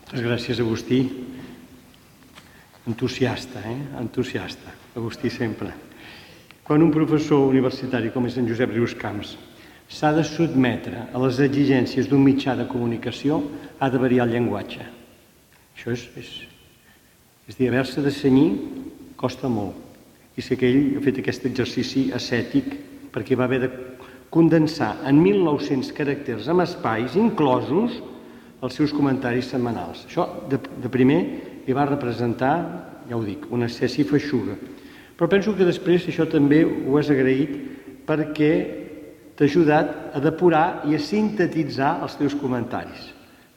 Moltes gràcies, Agustí. Entusiasta, entusiasta. Agustí sempre. Quan un professor universitari com és en Josep Rius Camps s'ha de sotmetre a les exigències d'un mitjà de comunicació, ha de variar el llenguatge. Això és dir, haver-se de cenyir costa molt. I sé que ell ha fet aquest exercici ascètic perquè va haver de condensar en 1.900 caràcters amb espais inclosos els seus comentaris setmanals. Això, de primer, li va representar, ja ho dic, una excessi feixuga. Però penso que després això també ho has agraït perquè t'ha ajudat a depurar i a sintetitzar els teus comentaris.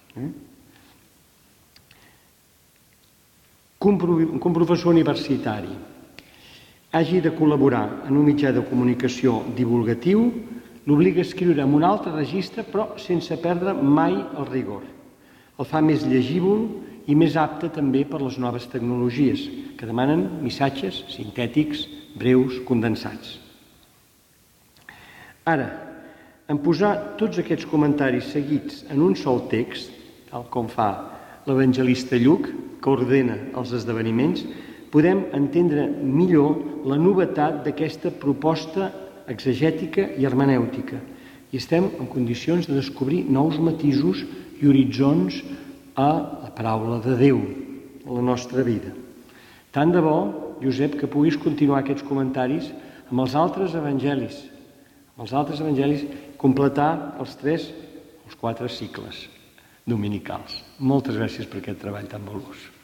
Que un professor universitari hagi de col·laborar en un mitjà de comunicació divulgatiu l'obliga a escriure en un altre registre, però sense perdre mai el rigor. El fa més llegível i més apte també per les noves tecnologies, que demanen missatges sintètics, breus, condensats. Ara, en posar tots aquests comentaris seguits en un sol text, tal com fa l'evangelista Lluc, que ordena els esdeveniments, podem entendre millor la novetat d'aquesta proposta exegètica i hermenèutica i estem en condicions de descobrir nous matisos i horitzons a la paraula de Déu, a la nostra vida. Tant de bo, Josep, que puguis continuar aquests comentaris amb els altres evangelis, completar els 4 cicles dominicals. Moltes gràcies per aquest treball tan valuós.